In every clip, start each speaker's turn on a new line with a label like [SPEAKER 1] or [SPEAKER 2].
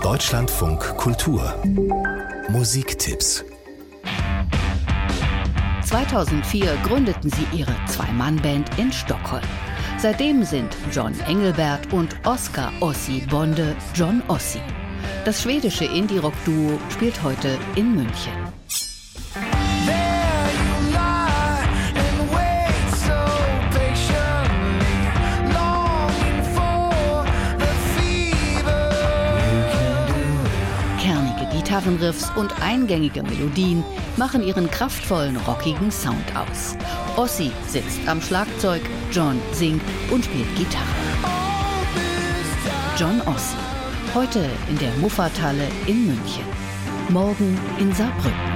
[SPEAKER 1] Deutschlandfunk Kultur Musiktipps.
[SPEAKER 2] 2004 gründeten sie ihre Zwei-Mann-Band in Stockholm. Seitdem sind John Engelbert und Oscar Ossi Bonde John Ossi. Das schwedische Indie-Rock-Duo spielt heute in München. Gitarrenriffs und eingängige Melodien machen ihren kraftvollen, rockigen Sound aus. Ossi sitzt am Schlagzeug, John singt und spielt Gitarre. John Ossi, heute in der Muffathalle in München, morgen in Saarbrücken.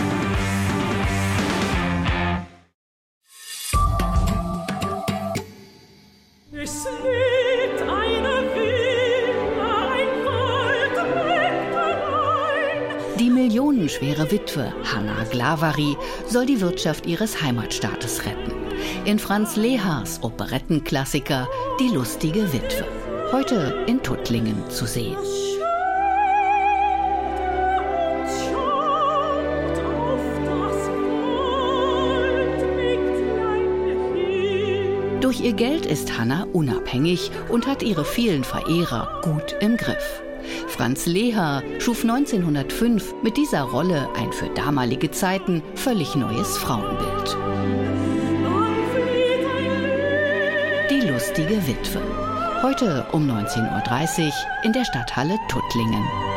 [SPEAKER 2] Die millionenschwere Witwe Hanna Glavari soll die Wirtschaft ihres Heimatstaates retten. In Franz Lehars Operettenklassiker Die lustige Witwe. Heute in Tuttlingen zu sehen. Durch ihr Geld ist Hanna unabhängig und hat ihre vielen Verehrer gut im Griff. Franz Lehar schuf 1905 mit dieser Rolle ein für damalige Zeiten völlig neues Frauenbild. Die lustige Witwe. Heute um 19:30 Uhr in der Stadthalle Tuttlingen.